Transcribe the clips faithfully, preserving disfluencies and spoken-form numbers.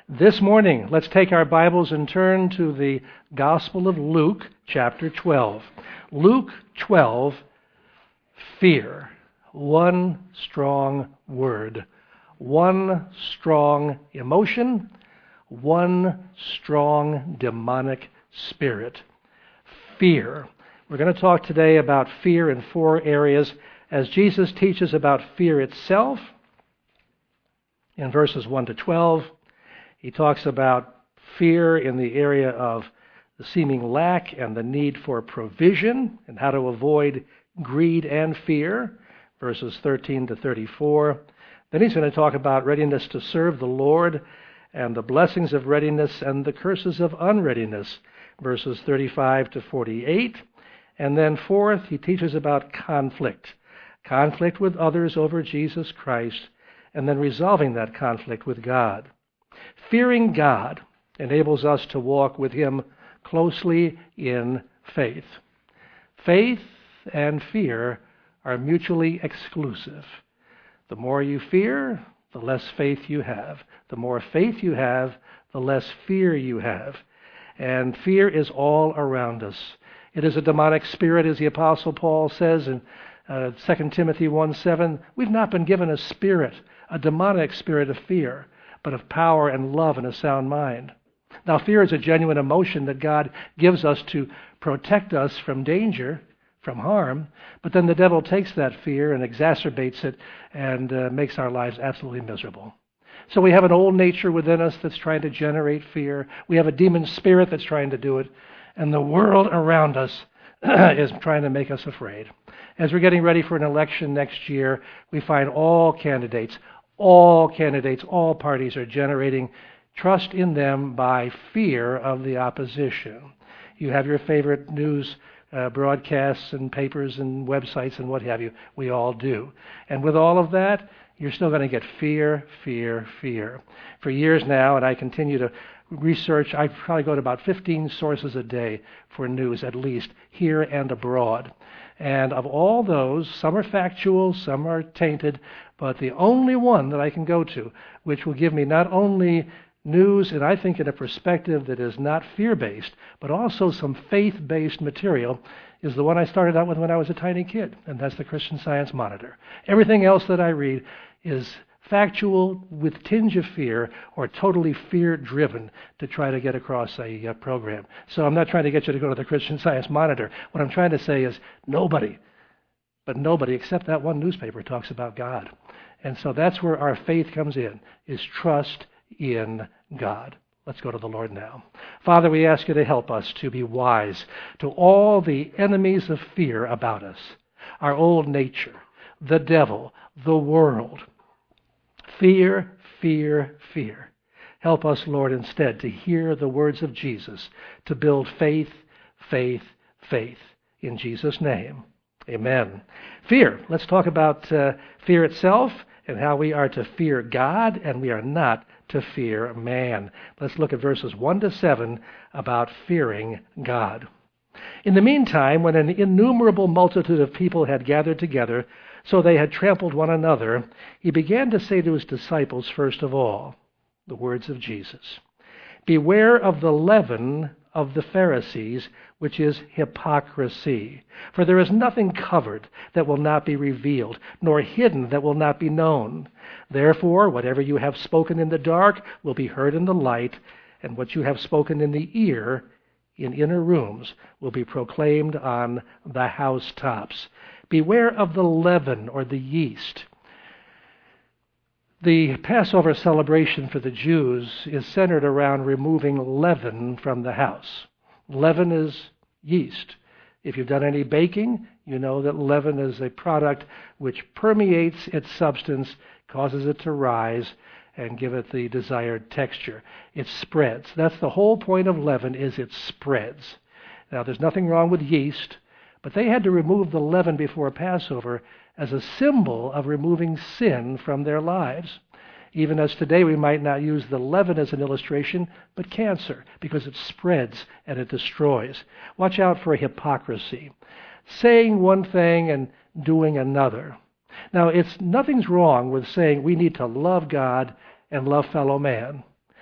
This morning, let's take our Bibles and turn to the Gospel of Luke, chapter twelve. Luke twelve, fear. One strong word. One strong emotion. One strong demonic spirit. Fear. We're going to talk today about fear in four areas as Jesus teaches about fear itself. In verses one to twelve, he talks about fear in the area of the seeming lack and the need for provision and how to avoid greed and fear, verses thirteen to thirty-four. Then he's going to talk about readiness to serve the Lord and the blessings of readiness and the curses of unreadiness, verses thirty-five to forty-eight. And then fourth, he teaches about conflict, conflict with others over Jesus Christ, and then resolving that conflict with God. Fearing God enables us to walk with Him closely in faith. Faith and fear are mutually exclusive. The more you fear, the less faith you have. The more faith you have, the less fear you have. And fear is all around us. It is a demonic spirit, as the Apostle Paul says in uh, Second Timothy one seven. We've not been given a spirit, a demonic spirit of fear, but of power and love and a sound mind. Now, fear is a genuine emotion that God gives us to protect us from danger, from harm, but then the devil takes that fear and exacerbates it and uh, makes our lives absolutely miserable. So we have an old nature within us that's trying to generate fear. We have a demon spirit that's trying to do it, and the world around us is trying to make us afraid. As we're getting ready for an election next year, we find all candidates, all candidates, all parties are generating trust in them by fear of the opposition. You have your favorite news uh, broadcasts and papers and websites and what have you. We all do. And with all of that, you're still going to get fear, fear, fear. For years now, and I continue to research, I probably go to about fifteen sources a day for news, at least, here and abroad. And of all those, some are factual, some are tainted, but the only one that I can go to, which will give me not only news, and I think in a perspective that is not fear-based, but also some faith-based material, is the one I started out with when I was a tiny kid, and that's the Christian Science Monitor. Everything else that I read is factual with tinge of fear or totally fear-driven to try to get across a uh, program. So I'm not trying to get you to go to the Christian Science Monitor. What I'm trying to say is nobody, but nobody except that one newspaper talks about God. And so that's where our faith comes in, is trust in God. Let's go to the Lord now. Father, we ask you to help us to be wise to all the enemies of fear about us, our old nature, the devil, the world. Fear, fear, fear. Help us, Lord, instead to hear the words of Jesus, to build faith, faith, faith. In Jesus' name, amen. Fear. Let's talk about uh, fear itself and how we are to fear God and we are not to fear man. Let's look at verses one to seven about fearing God. In the meantime, when an innumerable multitude of people had gathered together, so they had trampled one another, he began to say to his disciples, first of all, the words of Jesus, "Beware of the leaven of the Pharisees, which is hypocrisy. For there is nothing covered that will not be revealed, nor hidden that will not be known. Therefore, whatever you have spoken in the dark will be heard in the light, and what you have spoken in the ear in inner rooms will be proclaimed on the housetops. Beware of the leaven or the yeast." The Passover celebration for the Jews is centered around removing leaven from the house. Leaven is yeast. If you've done any baking, you know that leaven is a product which permeates its substance, causes it to rise, and give it the desired texture. It spreads. That's the whole point of leaven, is it spreads. Now, there's nothing wrong with yeast, but they had to remove the leaven before Passover as a symbol of removing sin from their lives. Even as today we might not use the leaven as an illustration, but cancer, because it spreads and it destroys. Watch out for hypocrisy. Saying one thing and doing another. Now, it's nothing's wrong with saying we need to love God and love fellow man.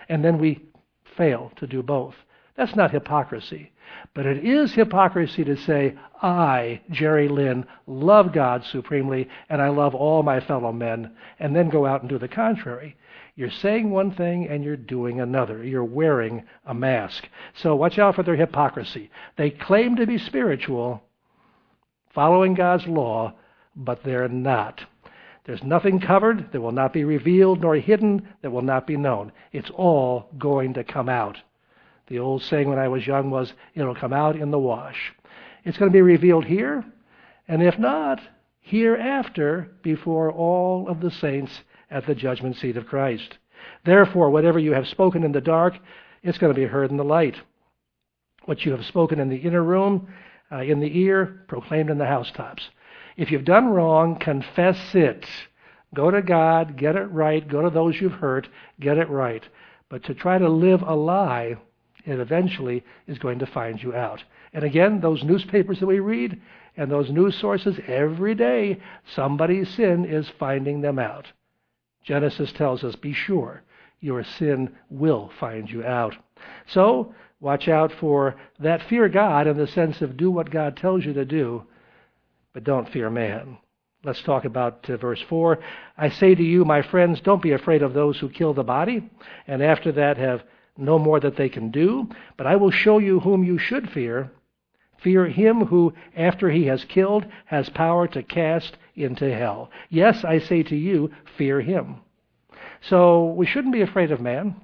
and then we fail to do both. That's not hypocrisy. But it is hypocrisy to say, I, Jerry Lynn, love God supremely, and I love all my fellow men, and then go out and do the contrary. You're saying one thing and you're doing another. You're wearing a mask. So watch out for their hypocrisy. They claim to be spiritual, following God's law, but they're not. There's nothing covered that will not be revealed, nor hidden that will not be known. It's all going to come out. The old saying when I was young was, it'll come out in the wash. It's going to be revealed here, and if not, hereafter, before all of the saints at the judgment seat of Christ. Therefore, whatever you have spoken in the dark, it's going to be heard in the light. What you have spoken in the inner room, uh, in the ear, proclaimed in the housetops. If you've done wrong, confess it. Go to God, get it right. Go to those you've hurt, get it right. But to try to live a lie, it eventually is going to find you out. And again, those newspapers that we read and those news sources, every day somebody's sin is finding them out. Genesis tells us, be sure your sin will find you out. So watch out for that. Fear God in the sense of do what God tells you to do, but don't fear man. Let's talk about uh, verse four. I say to you, my friends, don't be afraid of those who kill the body, and after that have no more that they can do, but I will show you whom you should fear. Fear him who, after he has killed, has power to cast into hell. Yes, I say to you, fear him. So we shouldn't be afraid of man.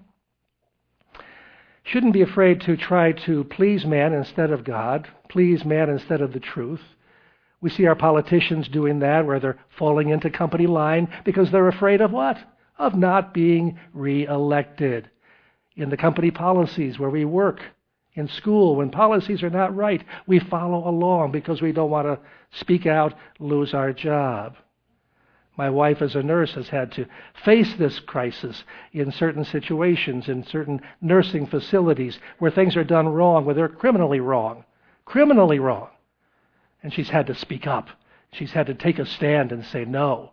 Shouldn't be afraid to try to please man instead of God, please man instead of the truth. We see our politicians doing that, where they're falling into company line because they're afraid of what? Of not being reelected. In the company policies where we work, in school, when policies are not right, we follow along because we don't want to speak out, lose our job. My wife as a nurse has had to face this crisis in certain situations, in certain nursing facilities where things are done wrong, where they're criminally wrong, criminally wrong. And she's had to speak up. She's had to take a stand and say no,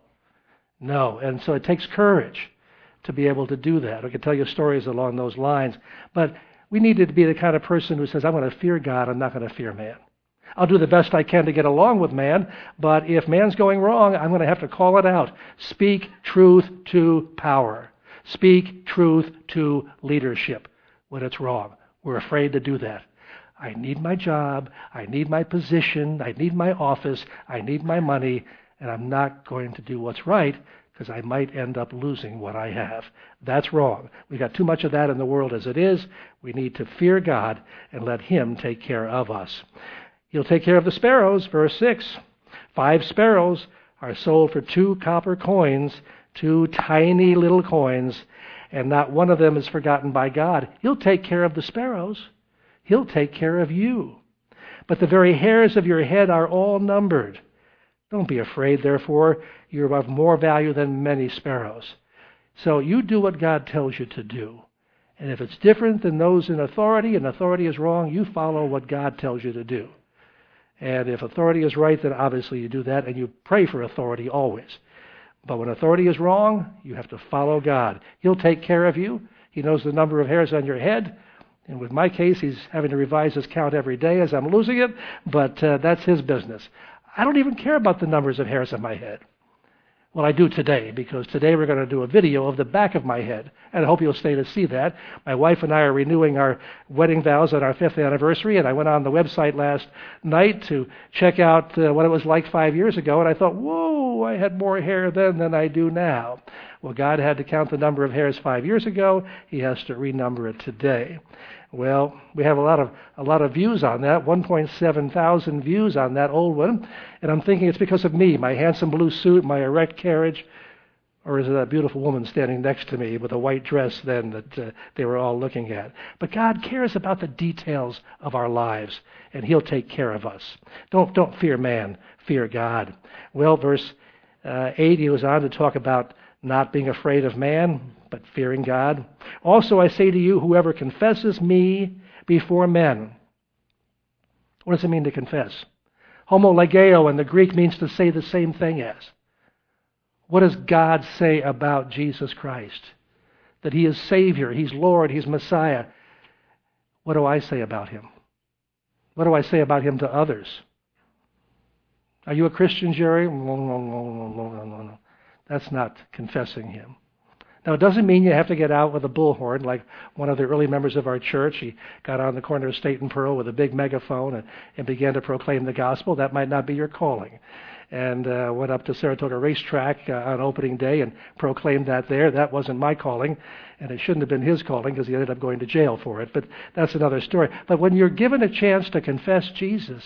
no. And so it takes courage to be able to do that. I could tell you stories along those lines. But we need to be the kind of person who says, I'm going to fear God, I'm not going to fear man. I'll do the best I can to get along with man, but if man's going wrong, I'm going to have to call it out. Speak truth to power. Speak truth to leadership when it's wrong. We're afraid to do that. I need my job, I need my position, I need my office, I need my money, and I'm not going to do what's right because I might end up losing what I have. That's wrong. We've got too much of that in the world as it is. We need to fear God and let him take care of us. He'll take care of the sparrows, verse six. Five sparrows are sold for two copper coins, two tiny little coins, and not one of them is forgotten by God. He'll take care of the sparrows. He'll take care of you. But the very hairs of your head are all numbered. Don't be afraid, therefore. You're of more value than many sparrows. So you do what God tells you to do. And if it's different than those in authority, and authority is wrong, you follow what God tells you to do. And if authority is right, then obviously you do that, and you pray for authority always. But when authority is wrong, you have to follow God. He'll take care of you. He knows the number of hairs on your head. And with my case, he's having to revise his count every day as I'm losing it, but uh, that's his business. I don't even care about the numbers of hairs on my head. Well, I do today, because today we're going to do a video of the back of my head, and I hope you'll stay to see that. My wife and I are renewing our wedding vows on our fifth anniversary, and I went on the website last night to check out uh, what it was like five years ago, and I thought, whoa, I had more hair then than I do now. Well, God had to count the number of hairs five years ago. He has to renumber it today. Well, we have a lot of a lot of views on that, one point seven thousand views on that old one, and I'm thinking it's because of me, my handsome blue suit, my erect carriage, or is it that beautiful woman standing next to me with a white dress then that uh, they were all looking at? But God cares about the details of our lives, and he'll take care of us. Don't don't fear man, fear God. Well, verse uh, eight, he was on to talk about not being afraid of man, but fearing God. Also, I say to you, whoever confesses me before men. What does it mean to confess? Homologeo in the Greek means to say the same thing as. What does God say about Jesus Christ? that he is Savior, he's Lord, he's Messiah, what do I say about him? What do I say about him to others? Are you a Christian, Jerry? No, no, no, no, no, no, no. That's not confessing him. Now, it doesn't mean you have to get out with a bullhorn like one of the early members of our church. He got on the corner of State and Pearl with a big megaphone and, and began to proclaim the gospel. That might not be your calling. And uh, went up to Saratoga Racetrack uh, on opening day and proclaimed that there. That wasn't my calling, and it shouldn't have been his calling because he ended up going to jail for it. But that's another story. But when you're given a chance to confess Jesus,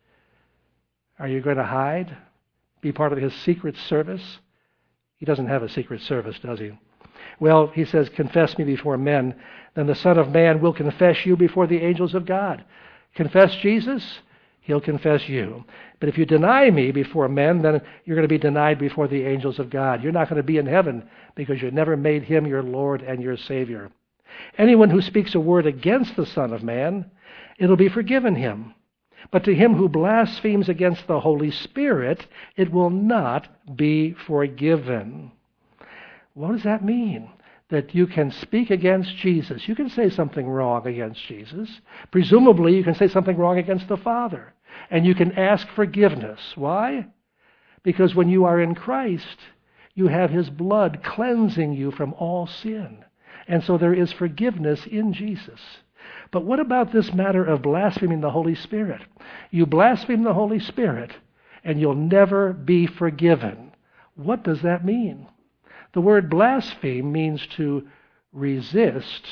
are you going to hide? Be part of his secret service? He doesn't have a secret service, does he? Well, he says, confess me before men, then the Son of Man will confess you before the angels of God. Confess Jesus, he'll confess you. But if you deny me before men, then you're going to be denied before the angels of God. You're not going to be in heaven because you never made him your Lord and your Savior. Anyone who speaks a word against the Son of Man, it'll be forgiven him. But to him who blasphemes against the Holy Spirit, it will not be forgiven. What does that mean? That you can speak against Jesus. You can say something wrong against Jesus. Presumably, you can say something wrong against the Father. And you can ask forgiveness. Why? Because when you are in Christ, you have his blood cleansing you from all sin. And so there is forgiveness in Jesus. But what about this matter of blaspheming the Holy Spirit? You blaspheme the Holy Spirit, and you'll never be forgiven. What does that mean? The word blaspheme means to resist.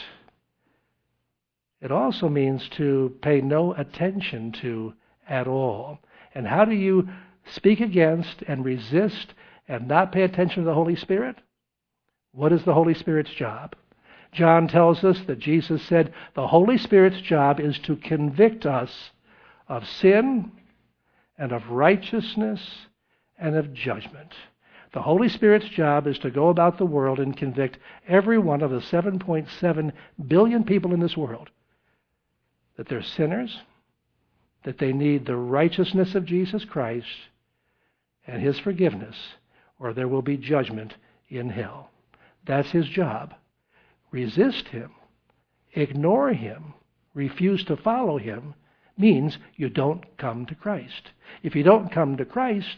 It also means to pay no attention to at all. And how do you speak against and resist and not pay attention to the Holy Spirit? What is the Holy Spirit's job? John tells us that Jesus said the Holy Spirit's job is to convict us of sin and of righteousness and of judgment. The Holy Spirit's job is to go about the world and convict every one of the seven point seven billion people in this world that they're sinners, that they need the righteousness of Jesus Christ and his forgiveness, or there will be judgment in hell. That's his job. Resist him, ignore him, refuse to follow him means you don't come to Christ. If you don't come to Christ,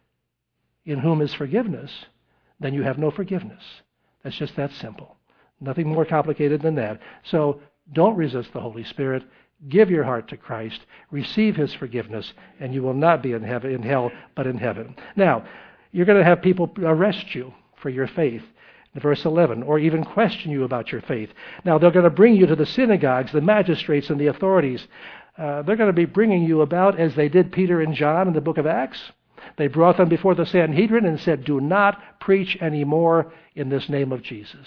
in whom is forgiveness, then you have no forgiveness. That's just that simple. Nothing more complicated than that. So don't resist the Holy Spirit. Give your heart to Christ. Receive his forgiveness, and you will not be in heaven, in hell, but in heaven. Now, you're going to have people arrest you for your faith. In verse eleven, or even question you about your faith. Now, they're going to bring you to the synagogues, the magistrates, and the authorities. Uh, they're going to be bringing you about as they did Peter and John in the book of Acts. They brought them before the Sanhedrin and said, do not preach anymore in this name of Jesus.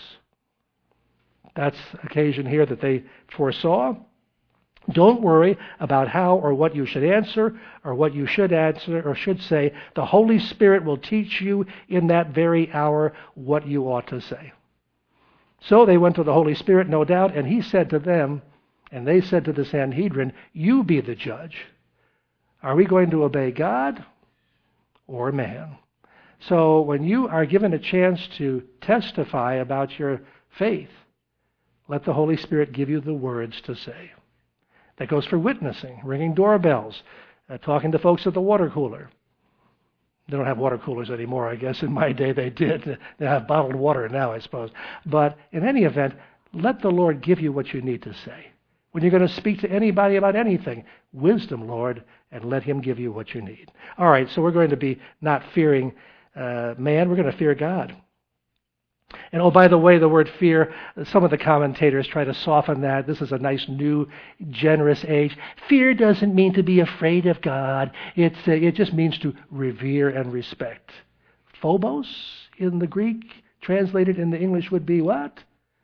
That's the occasion here that they foresaw. Don't worry about how or what you should answer or what you should answer or should say. The Holy Spirit will teach you in that very hour what you ought to say. So they went to the Holy Spirit, no doubt, and he said to them, and they said to the Sanhedrin, you be the judge. Are we going to obey God or man? So when you are given a chance to testify about your faith, let the Holy Spirit give you the words to say. That goes for witnessing, ringing doorbells, uh, talking to folks at the water cooler. They don't have water coolers anymore, I guess. In my day they did. They have bottled water now, I suppose. But in any event, let the Lord give you what you need to say. When you're going to speak to anybody about anything, wisdom, Lord, and let him give you what you need. All right, so we're going to be not fearing uh, man, we're going to fear God. And oh, by the way, the word fear, some of the commentators try to soften that. This is a nice, new, generous age. Fear doesn't mean to be afraid of God. It's, uh, it just means to revere and respect. Phobos in the Greek, translated in the English, would be what?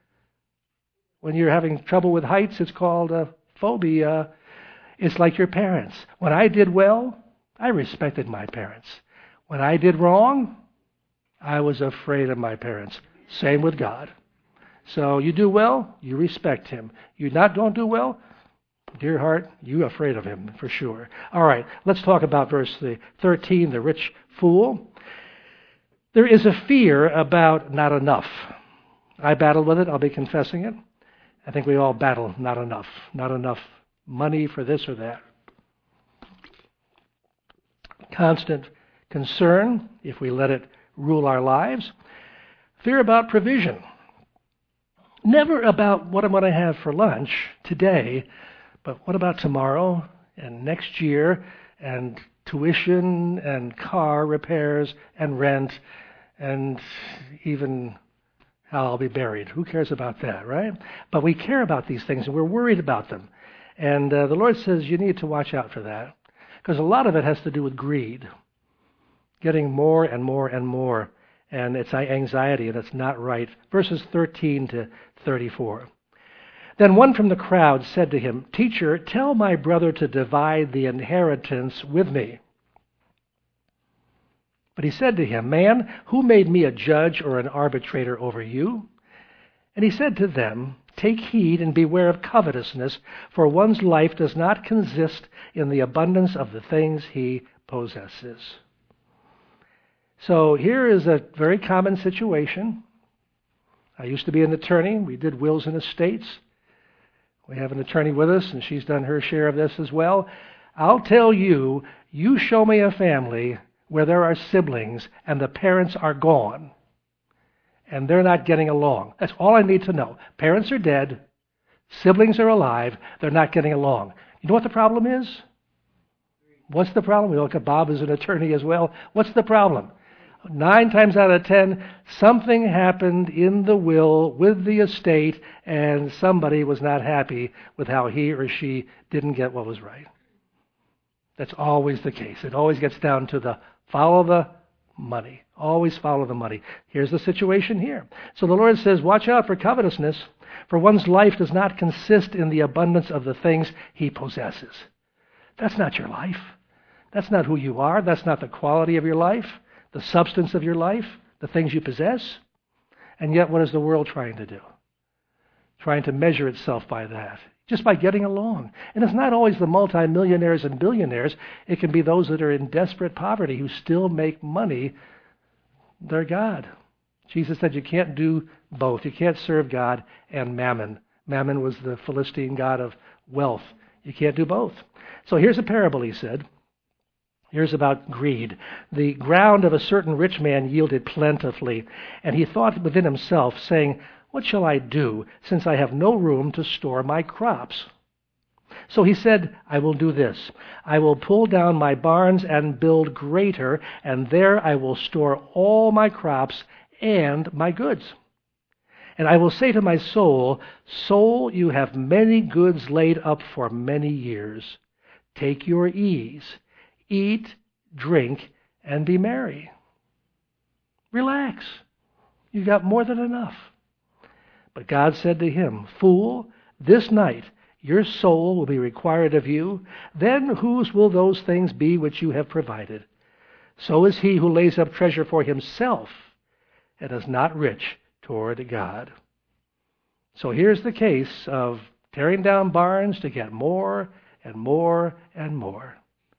When you're having trouble with heights, it's called a phobia. It's like your parents. When I did well, I respected my parents. When I did wrong, I was afraid of my parents. Same with God. So you do well, you respect him. You not don't do well, dear heart, you're afraid of him for sure. All right, let's talk about verse thirteen, the rich fool. There is a fear about not enough. I battle with it. I'll be confessing it. I think we all battle not enough. Not enough money for this or that. Constant concern, if we let it rule our lives. Fear about provision. Never about what I'm going to have for lunch today, but what about tomorrow and next year and tuition and car repairs and rent and even how I'll be buried. Who cares about that, right? But we care about these things and we're worried about them. And uh, the Lord says you need to watch out for that because a lot of it has to do with greed, getting more and more and more. And it's anxiety, and it's not right. Verses thirteen to thirty-four. Then one from the crowd said to him, "Teacher, tell my brother to divide the inheritance with me." But he said to him, "Man, who made me a judge or an arbitrator over you?" And he said to them, "Take heed and beware of covetousness, for one's life does not consist in the abundance of the things he possesses." So here is a very common situation. I used to be an attorney. We did wills and estates. We have an attorney with us, and she's done her share of this as well. I'll tell you, you show me a family where there are siblings and the parents are gone, and they're not getting along. That's all I need to know. Parents are dead. Siblings are alive. They're not getting along. You know what the problem is? What's the problem? We look at Bob as an attorney as well. What's the problem? Nine times out of ten, something happened in the will with the estate, and somebody was not happy with how he or she didn't get what was right. That's always the case. It always gets down to the follow the money. Always follow the money. Here's the situation here. So the Lord says, watch out for covetousness, for one's life does not consist in the abundance of the things he possesses. That's not your life. That's not who you are. That's not the quality of your life, the substance of your life, the things you possess. And yet, what is the world trying to do? Trying to measure itself by that, just by getting along. And it's not always the multimillionaires and billionaires. It can be those that are in desperate poverty who still make money their God. Jesus said you can't do both. You can't serve God and mammon. Mammon was the Philistine god of wealth. You can't do both. So here's a parable, he said. Here's about greed. The ground of a certain rich man yielded plentifully, and he thought within himself, saying, "What shall I do, since I have no room to store my crops?" So he said, "I will do this. I will pull down my barns and build greater, and there I will store all my crops and my goods. And I will say to my soul, Soul, you have many goods laid up for many years. Take your ease. Eat, drink, and be merry." Relax. You've got more than enough. But God said to him, "Fool, this night your soul will be required of you. Then whose will those things be which you have provided? So is he who lays up treasure for himself and is not rich toward God." So here's the case of tearing down barns to get more and more and more.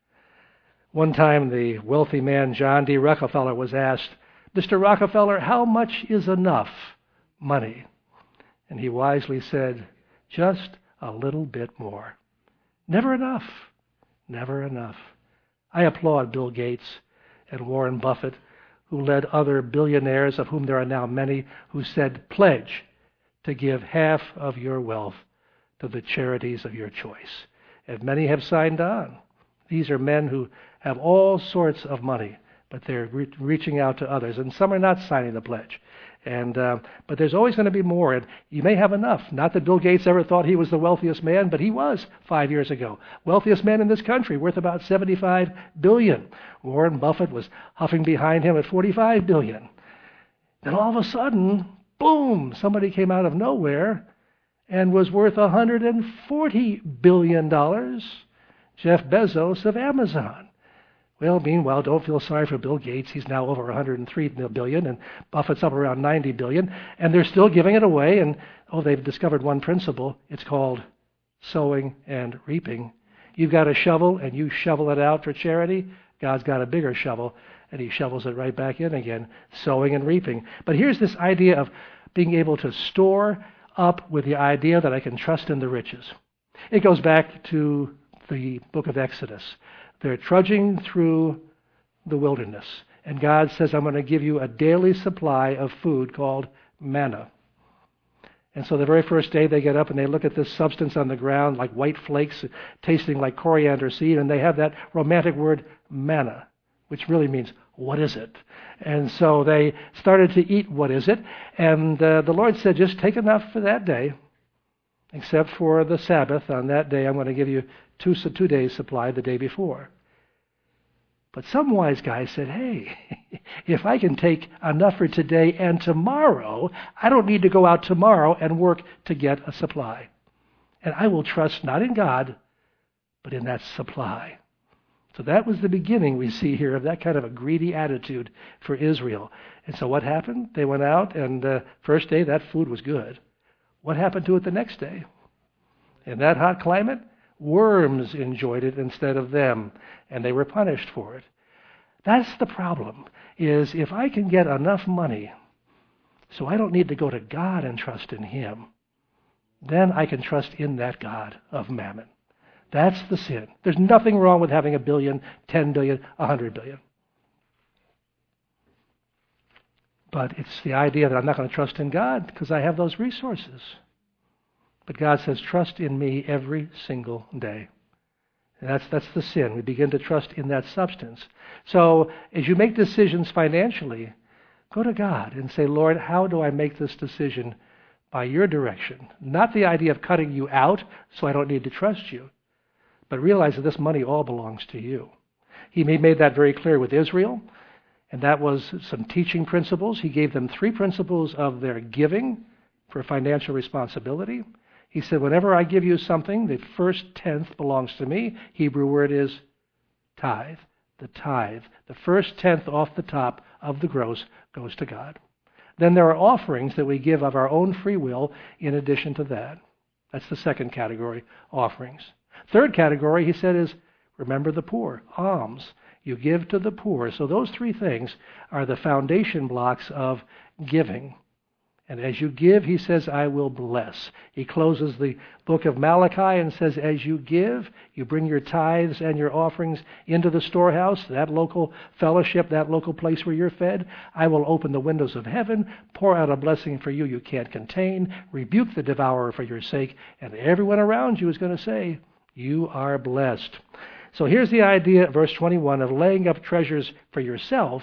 One time the wealthy man John D. Rockefeller was asked, "Mister Rockefeller, how much is enough money?" And he wisely said, "Just a little bit more." Never enough. Never enough. I applaud Bill Gates and Warren Buffett, who led other billionaires, of whom there are now many, who said, "Pledge to give half of your wealth to the charities of your choice." And many have signed on. These are men who have all sorts of money, but they're re- reaching out to others. And some are not signing the pledge. And uh, but there's always going to be more. And you may have enough. Not that Bill Gates ever thought he was the wealthiest man, but he was five years ago. Wealthiest man in this country, worth about seventy-five billion dollars. Warren Buffett was huffing behind him at forty-five billion dollars. Then all of a sudden, boom, somebody came out of nowhere and was worth one hundred forty billion dollars. Jeff Bezos of Amazon. Well, meanwhile, don't feel sorry for Bill Gates. He's now over one hundred three billion dollars, and Buffett's up around ninety billion dollars, and they're still giving it away. And, oh, they've discovered one principle. It's called sowing and reaping. You've got a shovel, and you shovel it out for charity. God's got a bigger shovel, and he shovels it right back in again, sowing and reaping. But here's this idea of being able to store up with the idea that I can trust in the riches. It goes back to the book of Exodus. They're trudging through the wilderness, and God says, I'm going to give you a daily supply of food called manna. And so the very first day they get up and they look at this substance on the ground like white flakes tasting like coriander seed, and they have that romantic word manna, which really means, what is it? And so they started to eat what is it, and uh, the Lord said, just take enough for that day, except for the Sabbath. On that day I'm going to give you two, two days' supply the day before. But some wise guy said, hey, if I can take enough for today and tomorrow, I don't need to go out tomorrow and work to get a supply. And I will trust not in God, but in that supply. So that was the beginning, we see here, of that kind of a greedy attitude for Israel. And so what happened? They went out, and the uh, first day that food was good. What happened to it the next day? In that hot climate, worms enjoyed it instead of them, and they were punished for it. That's the problem, is if I can get enough money so I don't need to go to God and trust in Him, then I can trust in that God of mammon. That's the sin. There's nothing wrong with having a billion, ten billion, a hundred billion. But it's the idea that I'm not going to trust in God because I have those resources. But God says, trust in me every single day. And that's, that's the sin. We begin to trust in that substance. So as you make decisions financially, go to God and say, Lord, how do I make this decision by your direction? Not the idea of cutting you out so I don't need to trust you, but realize that this money all belongs to you. He made that very clear with Israel, and that was some teaching principles. He gave them three principles of their giving for financial responsibility. He said, whenever I give you something, the first tenth belongs to me. Hebrew word is tithe. The tithe. The first tenth off the top of the gross goes to God. Then there are offerings that we give of our own free will in addition to that. That's the second category, offerings. Third category, he said, is remember the poor, alms. You give to the poor. So those three things are the foundation blocks of giving. And as you give, he says, I will bless. He closes the book of Malachi and says, as you give, you bring your tithes and your offerings into the storehouse, that local fellowship, that local place where you're fed. I will open the windows of heaven, pour out a blessing for you you can't contain, rebuke the devourer for your sake, and everyone around you is going to say, you are blessed. So here's the idea, verse twenty-one, of laying up treasures for yourself,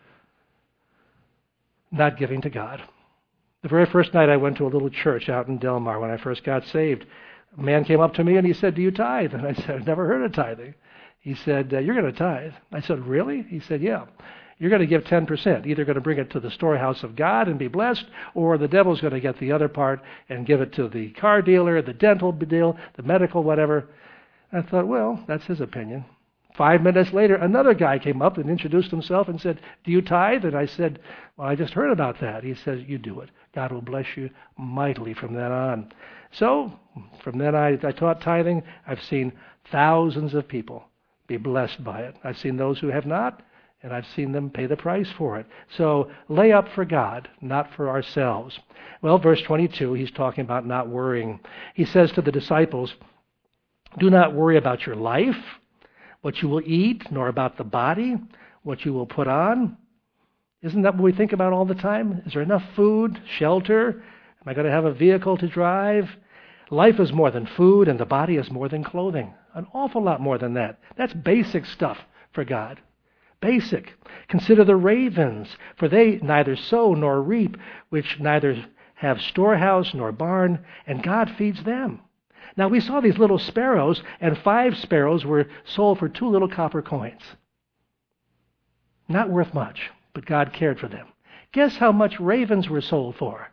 not giving to God. The very first night I went to a little church out in Del Mar when I first got saved, a man came up to me and he said, do you tithe? And I said, I've never heard of tithing. He said, uh, you're going to tithe. I said, really? He said, yeah. You're going to give ten percent. Either going to bring it to the storehouse of God and be blessed, or the devil's going to get the other part and give it to the car dealer, the dental deal, the medical, whatever. I thought, well, that's his opinion. Five minutes later, another guy came up and introduced himself and said, do you tithe? And I said, well, I just heard about that. He says, you do it. God will bless you mightily from then on. So from then I, I taught tithing. I've seen thousands of people be blessed by it. I've seen those who have not, and I've seen them pay the price for it. So lay up for God, not for ourselves. Well, verse twenty-two, he's talking about not worrying. He says to the disciples, do not worry about your life, what you will eat, nor about the body, what you will put on. Isn't that what we think about all the time? Is there enough food, shelter? Am I going to have a vehicle to drive? Life is more than food, and the body is more than clothing. An awful lot more than that. That's basic stuff for God. Basic. Consider the ravens, for they neither sow nor reap, which neither have storehouse nor barn, and God feeds them. Now we saw these little sparrows, and five sparrows were sold for two little copper coins. Not worth much, but God cared for them. Guess how much ravens were sold for?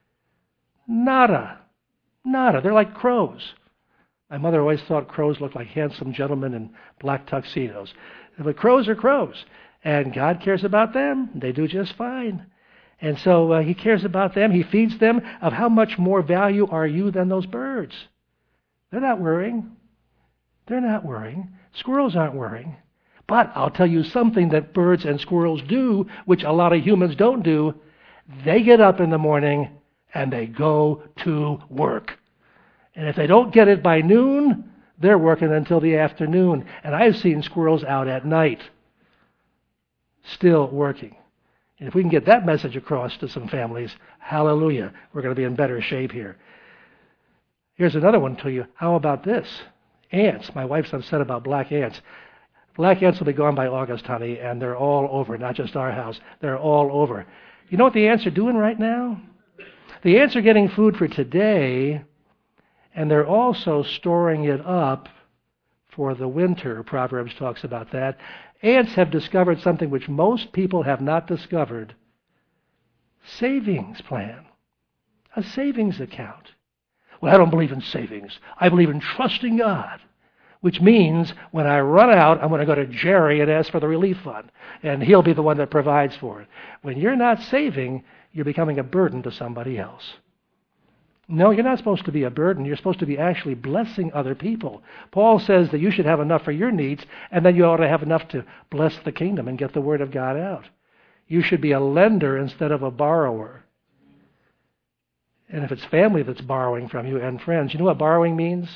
Nada. Nada. They're like crows. My mother always thought crows looked like handsome gentlemen in black tuxedos. But crows are crows, and God cares about them. They do just fine. And so uh, he cares about them. He feeds them. Of how much more value are you than those birds? They're not worrying. They're not worrying. Squirrels aren't worrying. But I'll tell you something that birds and squirrels do, which a lot of humans don't do. They get up in the morning and they go to work. And if they don't get it by noon, they're working until the afternoon. And I've seen squirrels out at night, still working. And if we can get that message across to some families, hallelujah, we're going to be in better shape here. Here's another one to you. How about this? Ants. My wife's upset about black ants. Black ants will be gone by August, honey, and they're all over, not just our house. They're all over. You know what the ants are doing right now? The ants are getting food for today, and they're also storing it up for the winter. Proverbs talks about that. Ants have discovered something which most people have not discovered. Savings plan. A savings account. Well, I don't believe in savings. I believe in trusting God, which means when I run out, I'm going to go to Jerry and ask for the relief fund, and he'll be the one that provides for it. When you're not saving, you're becoming a burden to somebody else. No, you're not supposed to be a burden. You're supposed to be actually blessing other people. Paul says that you should have enough for your needs, and then you ought to have enough to bless the kingdom and get the word of God out. You should be a lender instead of a borrower. And if it's family that's borrowing from you and friends, you know what borrowing means?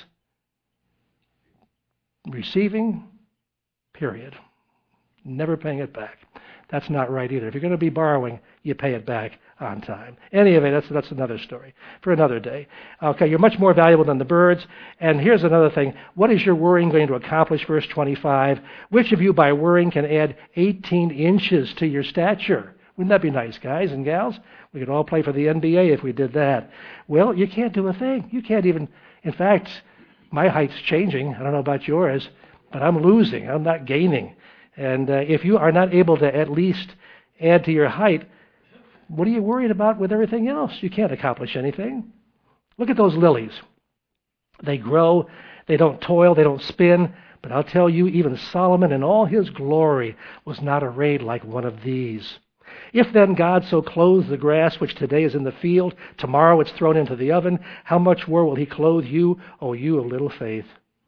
Receiving, period. Never paying it back. That's not right either. If you're going to be borrowing, you pay it back on time. Anyway, that's that's another story for another day. Okay, you're much more valuable than the birds. And here's another thing. What is your worrying going to accomplish? Verse twenty-five. Which of you by worrying can add eighteen inches to your stature? Wouldn't that be nice, guys and gals? We could all play for the N B A if we did that. Well, you can't do a thing. You can't even, in fact, my height's changing. I don't know about yours, but I'm losing. I'm not gaining. And uh, if you are not able to at least add to your height, what are you worried about with everything else? You can't accomplish anything. Look at those lilies. They grow, they don't toil, they don't spin. But I'll tell you, even Solomon in all his glory was not arrayed like one of these. If then God so clothes the grass which today is in the field, tomorrow it's thrown into the oven, how much more will he clothe you, O you of little faith?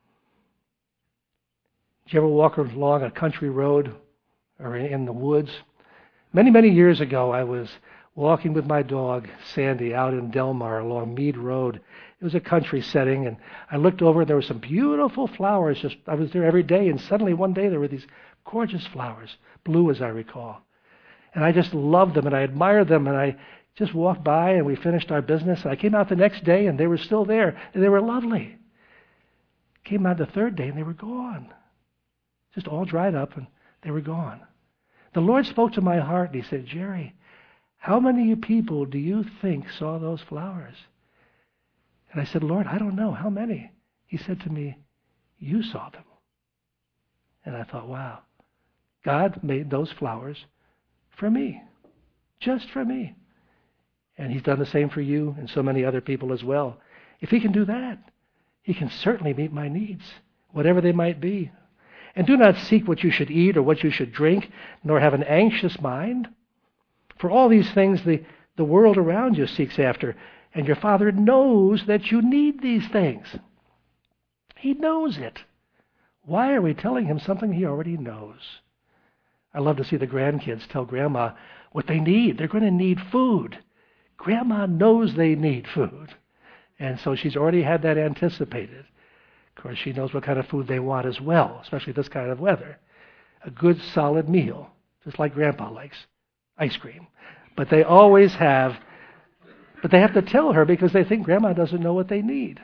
Did you ever walk along a country road or in the woods? Many, many years ago, I was walking with my dog, Sandy, out in Delmar along Mead Road. It was a country setting, and I looked over, and there were some beautiful flowers. Just I was there every day, and suddenly one day there were these gorgeous flowers, blue as I recall. And I just loved them, and I admired them, and I just walked by, and we finished our business. And I came out the next day, and they were still there, and they were lovely. Came out the third day, and they were gone. Just all dried up, and they were gone. The Lord spoke to my heart, and he said, Jerry, how many people do you think saw those flowers? And I said, Lord, I don't know. How many? He said to me, you saw them. And I thought, wow, God made those flowers for me, just for me. And he's done the same for you and so many other people as well. If he can do that, he can certainly meet my needs, whatever they might be. And do not seek what you should eat or what you should drink, nor have an anxious mind. For all these things the, the world around you seeks after, and your Father knows that you need these things. He knows it. Why are we telling him something he already knows? I love to see the grandkids tell Grandma what they need. They're going to need food. Grandma knows they need food. And so she's already had that anticipated. Of course, she knows what kind of food they want as well, especially this kind of weather. A good, solid meal, just like Grandpa likes, ice cream. But they always have, but they have to tell her because they think Grandma doesn't know what they need.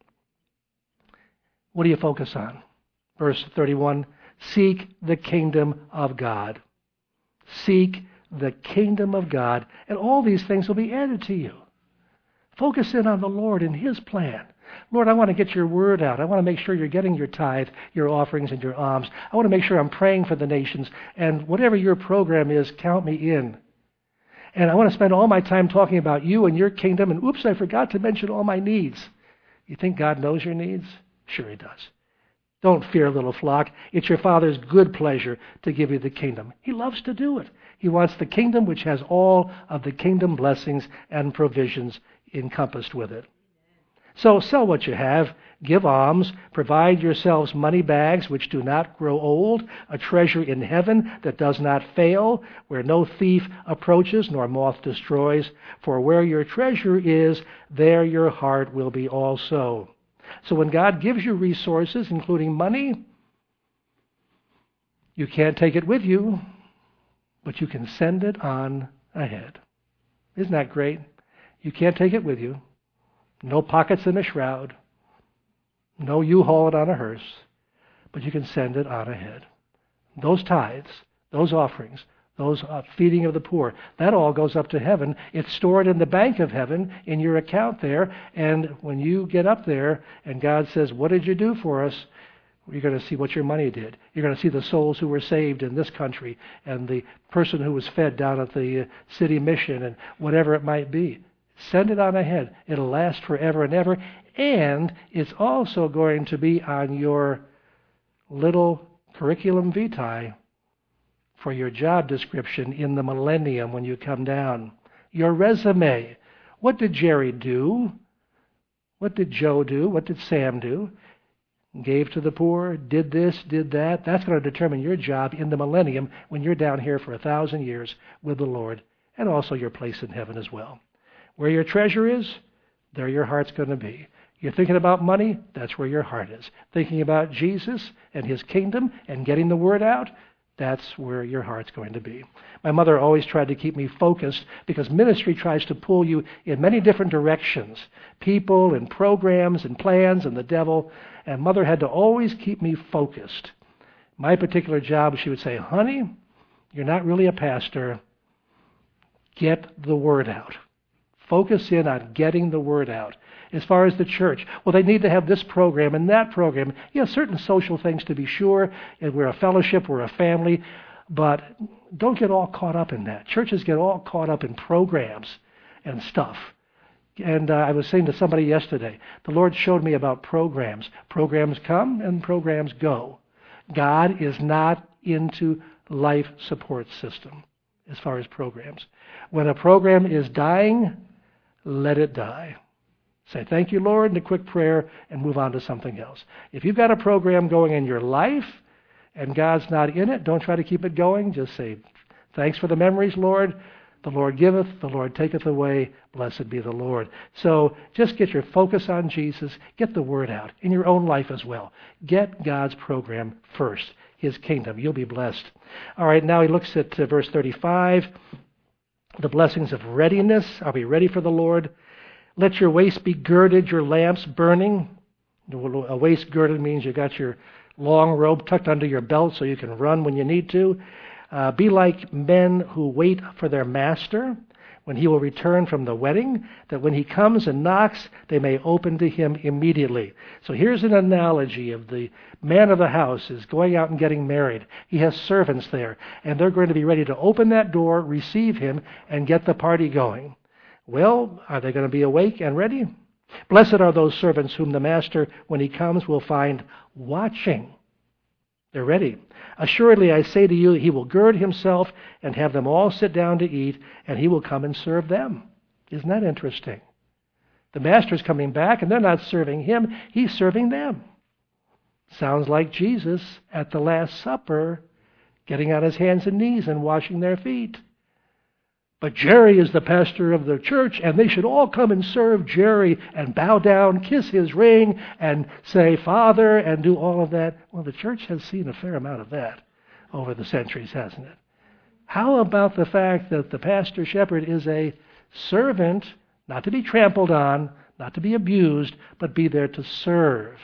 What do you focus on? Verse thirty-one, seek the kingdom of God. Seek the kingdom of God, and all these things will be added to you. Focus in on the Lord and his plan. Lord, I want to get your word out. I want to make sure you're getting your tithe, your offerings, and your alms. I want to make sure I'm praying for the nations. And whatever your program is, count me in. And I want to spend all my time talking about you and your kingdom. And oops, I forgot to mention all my needs. You think God knows your needs? Sure he does. Don't fear, little flock. It's your Father's good pleasure to give you the kingdom. He loves to do it. He wants the kingdom which has all of the kingdom blessings and provisions encompassed with it. So sell what you have, give alms, provide yourselves money bags which do not grow old, a treasure in heaven that does not fail, where no thief approaches nor moth destroys. For where your treasure is, there your heart will be also. So when God gives you resources, including money, you can't take it with you, but you can send it on ahead. Isn't that great? You can't take it with you. No pockets in a shroud. No you haul it on a hearse. But you can send it on ahead. Those tithes, those offerings, those uh, feeding of the poor, that all goes up to heaven. It's stored in the bank of heaven in your account there. And when you get up there and God says, what did you do for us? You're going to see what your money did. You're going to see the souls who were saved in this country and the person who was fed down at the city mission and whatever it might be. Send it on ahead. It'll last forever and ever. And it's also going to be on your little curriculum vitae for your job description in the millennium when you come down. Your resume. What did Jerry do? What did Joe do? What did Sam do? Gave to the poor, did this, did that. That's going to determine your job in the millennium when you're down here for a thousand years with the Lord, and also your place in heaven as well. Where your treasure is, there your heart's going to be. You're thinking about money, that's where your heart is. Thinking about Jesus and his kingdom and getting the word out, that's where your heart's going to be. My mother always tried to keep me focused because ministry tries to pull you in many different directions. People and programs and plans and the devil. And Mother had to always keep me focused. My particular job, she would say, honey, you're not really a pastor. Get the word out. Focus in on getting the word out. As far as the church, well, they need to have this program and that program. Yeah, certain social things to be sure. And we're a fellowship, we're a family. But don't get all caught up in that. Churches get all caught up in programs and stuff. And uh, I was saying to somebody yesterday, the Lord showed me about programs. Programs come and programs go. God is not into life support system as far as programs. When a program is dying, let it die. Say, thank you, Lord, in a quick prayer and move on to something else. If you've got a program going in your life and God's not in it, don't try to keep it going. Just say, thanks for the memories, Lord. The Lord giveth, the Lord taketh away. Blessed be the Lord. So just get your focus on Jesus. Get the word out in your own life as well. Get God's program first, his kingdom. You'll be blessed. All right, now he looks at uh, verse thirty-five. The blessings of readiness. Are we ready for the Lord? Let your waist be girded, your lamps burning. A waist girded means you got your long robe tucked under your belt so you can run when you need to. Uh, be like men who wait for their master when he will return from the wedding, that when he comes and knocks, they may open to him immediately. So here's an analogy of the man of the house is going out and getting married. He has servants there, and they're going to be ready to open that door, receive him, and get the party going. Well, are they going to be awake and ready? Blessed are those servants whom the master, when he comes, will find watching. They're ready. Assuredly, I say to you, he will gird himself and have them all sit down to eat, and he will come and serve them. Isn't that interesting? The master's coming back, and they're not serving him. He's serving them. Sounds like Jesus at the Last Supper, getting on his hands and knees and washing their feet. But Jerry is the pastor of the church, and they should all come and serve Jerry and bow down, kiss his ring, and say, Father, and do all of that. Well, the church has seen a fair amount of that over the centuries, hasn't it? How about the fact that the pastor shepherd is a servant, not to be trampled on, not to be abused, but be there to serve?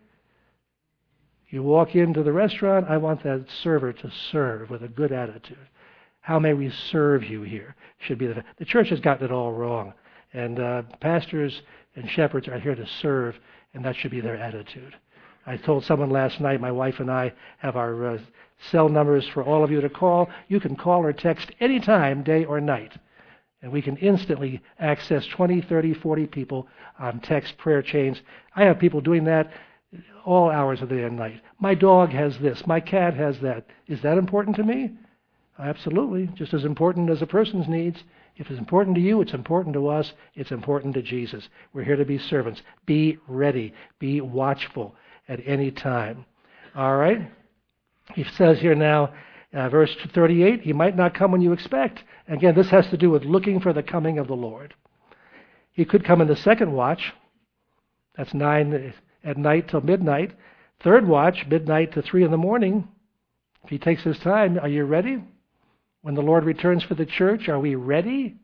You walk into the restaurant, I want that server to serve with a good attitude. How may we serve you here? Should be the, the church has gotten it all wrong. And uh, pastors and shepherds are here to serve, and that should be their attitude. I told someone last night, my wife and I have our uh, cell numbers for all of you to call. You can call or text anytime, day or night. And we can instantly access twenty, thirty, forty people on text prayer chains. I have people doing that all hours of the day and night. My dog has this. My cat has that. Is that important to me? Absolutely. Just as important as a person's needs. If it's important to you, it's important to us, it's important to Jesus. We're here to be servants. Be ready. Be watchful at any time. All right? He says here now, uh, verse thirty-eight, he might not come when you expect. Again, this has to do with looking for the coming of the Lord. He could come in the second watch. That's nine at night till midnight. Third watch, midnight to three in the morning. If he takes his time, are you ready? When the Lord returns for the church, are we ready?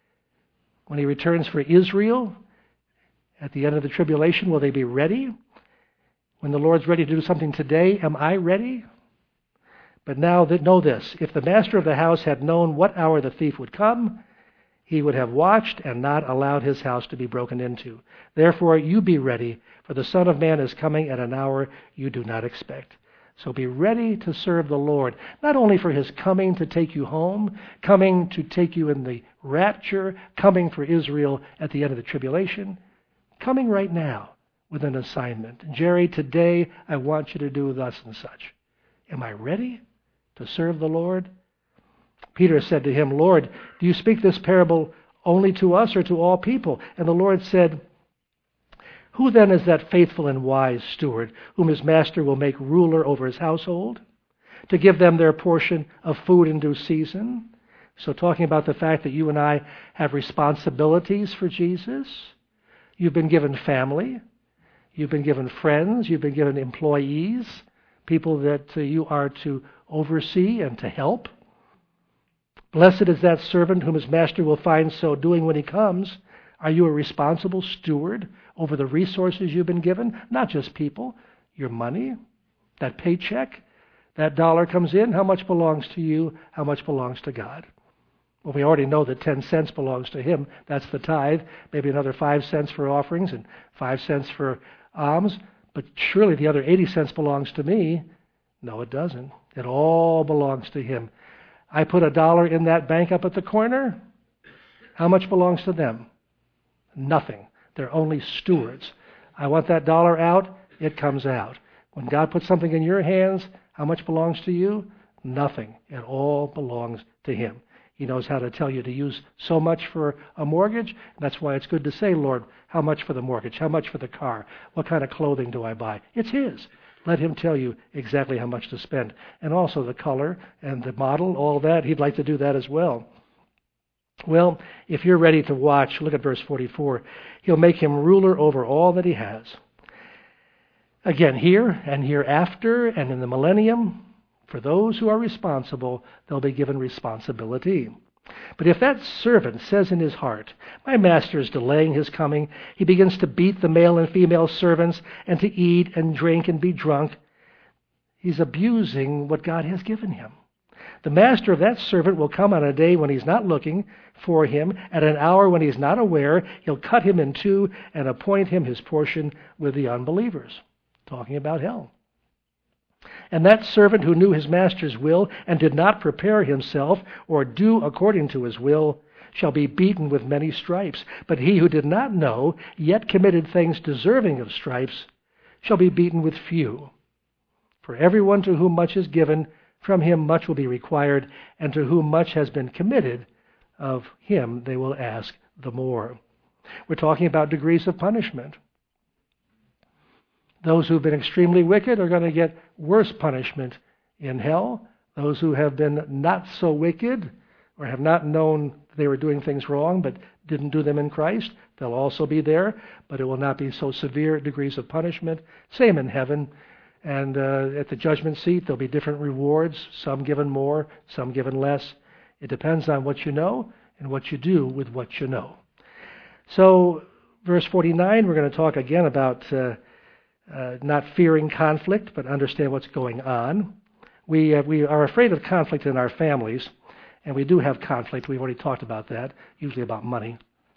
When he returns for Israel at the end of the tribulation, will they be ready? When the Lord's ready to do something today, am I ready? But now know this, if the master of the house had known what hour the thief would come, he would have watched and not allowed his house to be broken into. Therefore, you be ready, for the Son of Man is coming at an hour you do not expect. So be ready to serve the Lord, not only for his coming to take you home, coming to take you in the rapture, coming for Israel at the end of the tribulation, coming right now with an assignment. Jerry, today I want you to do thus and such. Am I ready to serve the Lord? Peter said to him, Lord, do you speak this parable only to us or to all people? And the Lord said, who then is that faithful and wise steward whom his master will make ruler over his household, to give them their portion of food in due season? So talking about the fact that you and I have responsibilities for Jesus. You've been given family. You've been given friends. You've been given employees, people that uh, you are to oversee and to help. Blessed is that servant whom his master will find so doing when he comes. Are you a responsible steward over the resources you've been given? Not just people, your money, that paycheck, that dollar comes in. How much belongs to you? How much belongs to God? Well, we already know that ten cents belongs to him. That's the tithe. Maybe another five cents for offerings and five cents for alms. But surely the other eighty cents belongs to me. No, it doesn't. It all belongs to him. I put a dollar in that bank up at the corner. How much belongs to them? Nothing. They're only stewards. I want that dollar out, it comes out. When God puts something in your hands, how much belongs to you? Nothing. It all belongs to him. He knows how to tell you to use so much for a mortgage. That's why it's good to say, Lord, how much for the mortgage? How much for the car? What kind of clothing do I buy? It's his. Let him tell you exactly how much to spend. And also the color and the model, all that. He'd like to do that as well. Well, if you're ready to watch, look at verse forty-four. He'll make him ruler over all that he has. Again, here and hereafter and in the millennium, for those who are responsible, they'll be given responsibility. But if that servant says in his heart, my master is delaying his coming, he begins to beat the male and female servants and to eat and drink and be drunk, he's abusing what God has given him. The master of that servant will come on a day when he's not looking for him, at an hour when he's not aware. He'll cut him in two and appoint him his portion with the unbelievers. Talking about hell. And that servant who knew his master's will and did not prepare himself or do according to his will shall be beaten with many stripes. But he who did not know, yet committed things deserving of stripes, shall be beaten with few. For everyone to whom much is given, from him much will be required, and to whom much has been committed, of him they will ask the more. We're talking about degrees of punishment. Those who've been extremely wicked are going to get worse punishment in hell. Those who have been not so wicked or have not known they were doing things wrong but didn't do them in Christ, they'll also be there, but it will not be so severe degrees of punishment. Same in heaven. And uh, at the judgment seat, there'll be different rewards, some given more, some given less. It depends on what you know and what you do with what you know. So, verse forty-nine, we're going to talk again about uh, uh, not fearing conflict, but understand what's going on. We, uh, we are afraid of conflict in our families, and we do have conflict. We've already talked about that, usually about money.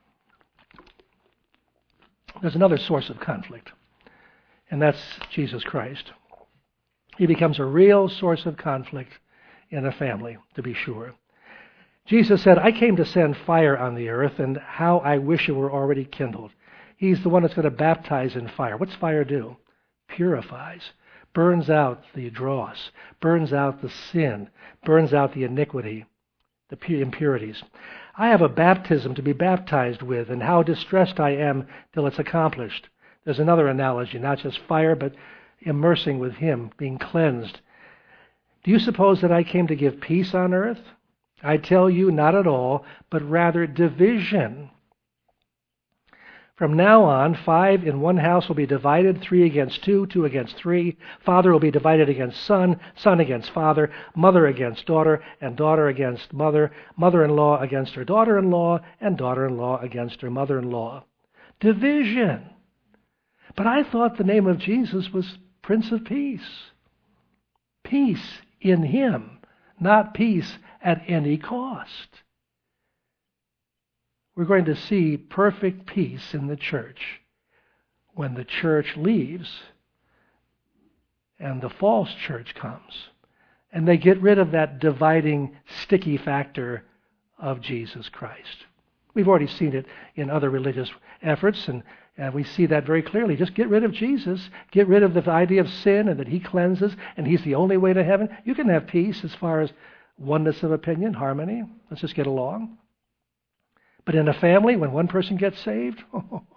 There's another source of conflict, and that's Jesus Christ. He becomes a real source of conflict in a family, to be sure. Jesus said, I came to send fire on the earth, and how I wish it were already kindled. He's the one that's going to baptize in fire. What's fire do? Purifies, burns out the dross, burns out the sin, burns out the iniquity, the impurities. I have a baptism to be baptized with, and how distressed I am till it's accomplished. There's another analogy, not just fire, but immersing with Him, being cleansed. Do you suppose that I came to give peace on earth? I tell you, not at all, but rather division. From now on, five in one house will be divided, three against two, two against three. Father will be divided against son, son against father, mother against daughter, and daughter against mother, mother-in-law against her daughter-in-law, and daughter-in-law against her mother-in-law. Division. But I thought the name of Jesus was Prince of Peace. Peace in Him, not peace at any cost. We're going to see perfect peace in the church when the church leaves and the false church comes. And they get rid of that dividing, sticky factor of Jesus Christ. We've already seen it in other religious efforts, and, and we see that very clearly. Just get rid of Jesus. Get rid of the idea of sin and that He cleanses and He's the only way to heaven. You can have peace as far as oneness of opinion, harmony. Let's just get along. But in a family, when one person gets saved,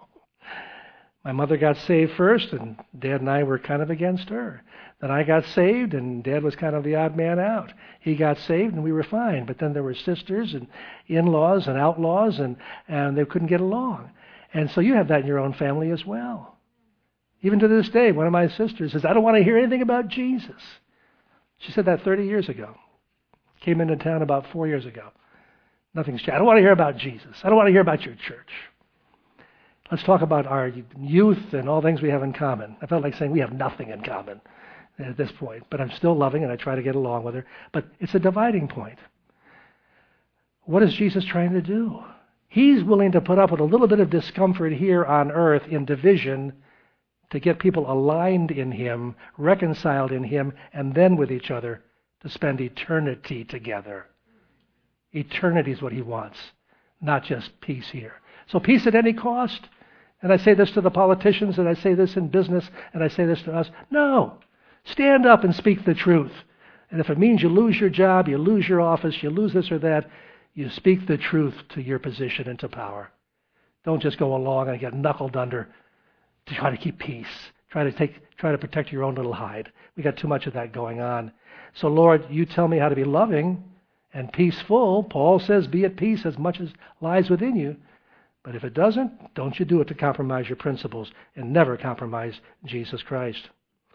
my mother got saved first, and Dad and I were kind of against her. Then I got saved, and Dad was kind of the odd man out. He got saved, and we were fine. But then there were sisters and in-laws and outlaws, and, and they couldn't get along. And so you have that in your own family as well. Even to this day, one of my sisters says, I don't want to hear anything about Jesus. She said that thirty years ago. Came into town about four years ago. Nothing's changed. I don't want to hear about Jesus. I don't want to hear about your church. Let's talk about our youth and all things we have in common. I felt like saying we have nothing in common at this point, but I'm still loving and I try to get along with her. But it's a dividing point. What is Jesus trying to do? He's willing to put up with a little bit of discomfort here on earth in division to get people aligned in Him, reconciled in Him, and then with each other to spend eternity together. Eternity is what He wants, not just peace here. So peace at any cost. And I say this to the politicians, and I say this in business, and I say this to us. No. Stand up and speak the truth. And if it means you lose your job, you lose your office, you lose this or that, you speak the truth to your position and to power. Don't just go along and get knuckled under to try to keep peace. Try to take, try to protect your own little hide. We got too much of that going on. So Lord, you tell me how to be loving and peaceful. Paul says, be at peace as much as lies within you. But if it doesn't, don't you do it to compromise your principles, and never compromise Jesus Christ.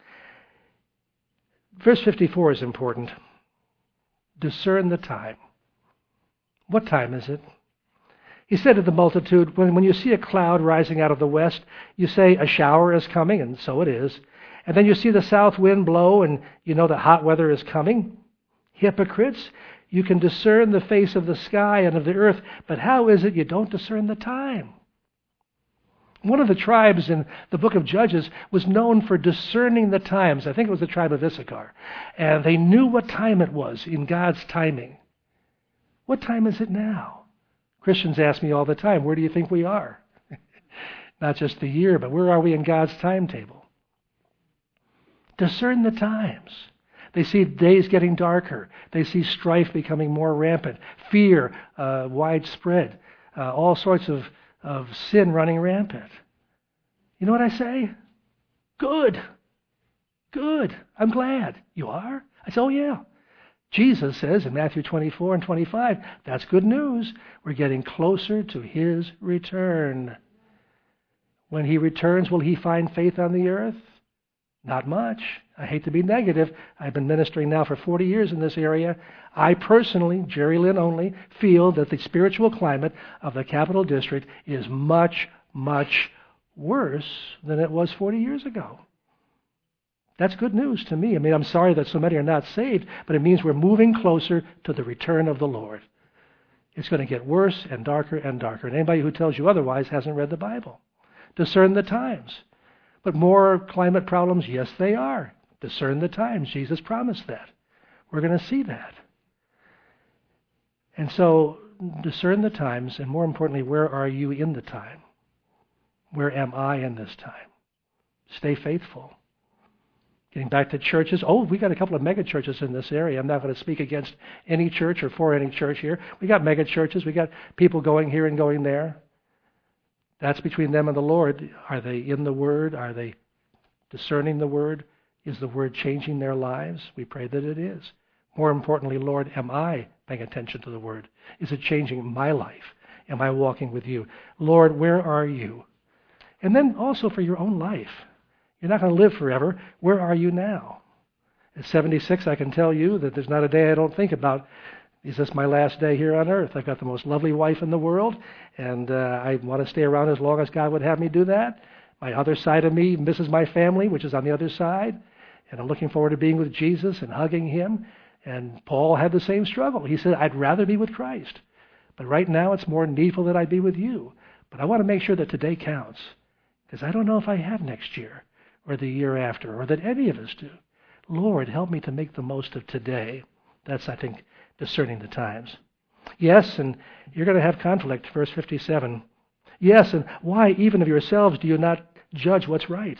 Verse fifty-four is important. Discern the time. What time is it? He said to the multitude, when, when you see a cloud rising out of the west, you say a shower is coming, and so it is. And then you see the south wind blow, and you know that hot weather is coming. Hypocrites, you can discern the face of the sky and of the earth, but how is it you don't discern the time? One of the tribes in the book of Judges was known for discerning the times. I think it was the tribe of Issachar. And they knew what time it was in God's timing. What time is it now? Christians ask me all the time, where do you think we are? Not just the year, but where are we in God's timetable? Discern the times. They see days getting darker. They see strife becoming more rampant, fear uh, widespread, uh, all sorts of, of sin running rampant. You know what I say? Good. Good. I'm glad. You are? I say, oh yeah. Jesus says in Matthew twenty-four and twenty-five, that's good news. We're getting closer to His return. When He returns, will He find faith on the earth? Not much. I hate to be negative. I've been ministering now for forty years in this area. I personally, Jerry Lynn only, feel that the spiritual climate of the Capital District is much, much worse than it was forty years ago. That's good news to me. I mean, I'm sorry that so many are not saved, but it means we're moving closer to the return of the Lord. It's going to get worse and darker and darker. And anybody who tells you otherwise hasn't read the Bible. Discern the times. But more climate problems, yes, they are. Discern the times. Jesus promised that. We're going to see that. And so, discern the times, and more importantly, where are you in the time? Where am I in this time? Stay faithful. Getting back to churches. Oh, we got a couple of mega churches in this area. I'm not going to speak against any church or for any church here. We got mega churches. We got people going here and going there. That's between them and the Lord. Are they in the Word? Are they discerning the Word? Is the Word changing their lives? We pray that it is. More importantly, Lord, am I paying attention to the Word? Is it changing my life? Am I walking with you? Lord, where are you? And then also for your own life. You're not going to live forever. Where are you now? At seventy-six, I can tell you that there's not a day I don't think about, is this my last day here on earth? I've got the most lovely wife in the world, and uh, I want to stay around as long as God would have me do that. My other side of me misses my family, which is on the other side, and I'm looking forward to being with Jesus and hugging him. And Paul had the same struggle. He said, I'd rather be with Christ, but right now it's more needful that I be with you. But I want to make sure that today counts, because I don't know if I have next year, or the year after, or that any of us do. Lord, help me to make the most of today. That's, I think, discerning the times. Yes, and you're going to have conflict, verse fifty-seven. Yes, and why even of yourselves do you not judge what's right?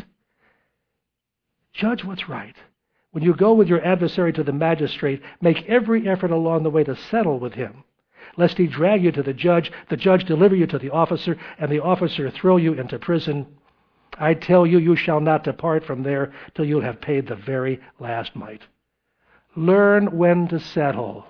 Judge what's right. When you go with your adversary to the magistrate, make every effort along the way to settle with him, lest he drag you to the judge, the judge deliver you to the officer, and the officer throw you into prison. I tell you, you shall not depart from there till you have paid the very last mite. Learn when to settle.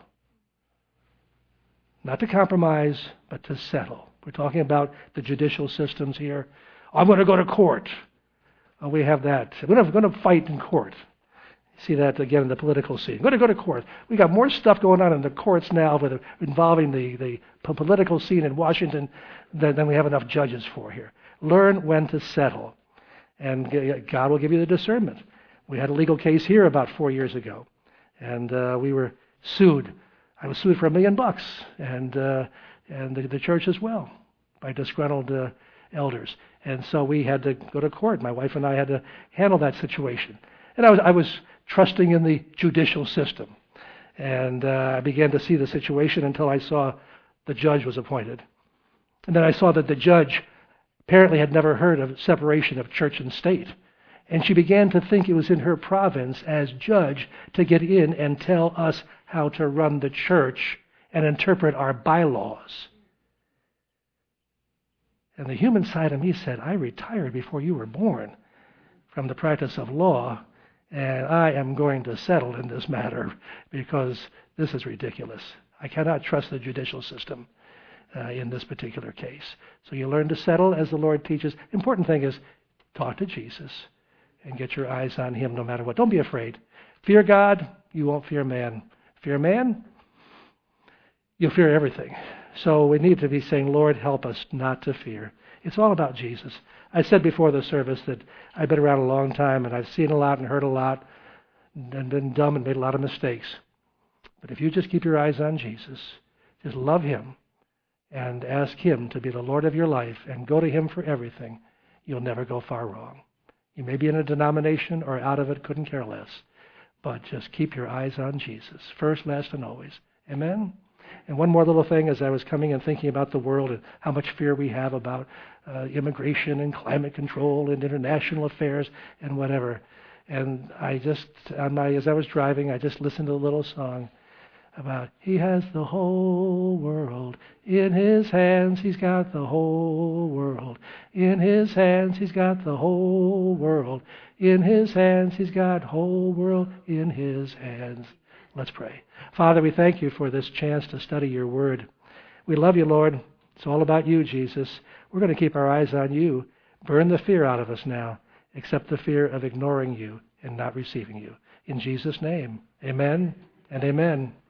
Not to compromise, but to settle. We're talking about the judicial systems here. I'm going to go to court. Oh, we have that. We're going to fight in court. You see that again in the political scene. We're going to go to court. We got more stuff going on in the courts now with involving the, the political scene in Washington than, than we have enough judges for here. Learn when to settle, and God will give you the discernment. We had a legal case here about four years ago, and uh, we were sued. I was sued for a million bucks, and uh, and the, the church as well, by disgruntled uh, elders. And so we had to go to court. My wife and I had to handle that situation. And I was I was trusting in the judicial system, and uh, I began to see the situation until I saw the judge was appointed, and then I saw that the judge apparently had never heard of separation of church and state. And she began to think it was in her province as judge to get in and tell us how to run the church and interpret our bylaws. And the human side of me said, I retired before you were born from the practice of law, and I am going to settle in this matter because this is ridiculous. I cannot trust the judicial system Uh, in this particular case. So you learn to settle as the Lord teaches. Important thing is talk to Jesus and get your eyes on him no matter what. Don't be afraid. Fear God, you won't fear man. Fear man, you'll fear everything. So we need to be saying, Lord, help us not to fear. It's all about Jesus. I said before the service that I've been around a long time and I've seen a lot and heard a lot and been dumb and made a lot of mistakes. But if you just keep your eyes on Jesus, just love him, and ask him to be the Lord of your life and go to him for everything, you'll never go far wrong. You may be in a denomination or out of it, couldn't care less. But just keep your eyes on Jesus, first, last, and always. Amen? And one more little thing as I was coming and thinking about the world and how much fear we have about uh, immigration and climate control and international affairs and whatever. And I just, on my, as I was driving, I just listened to a little song about he has the whole world in his hands. He's got the whole world in his hands. He's got the whole world in his hands. He's got whole world in his hands. Let's pray. Father, we thank you for this chance to study your word. We love you, Lord. It's all about you, Jesus. We're going to keep our eyes on you. Burn the fear out of us now, except the fear of ignoring you and not receiving you. In Jesus' name, amen and amen.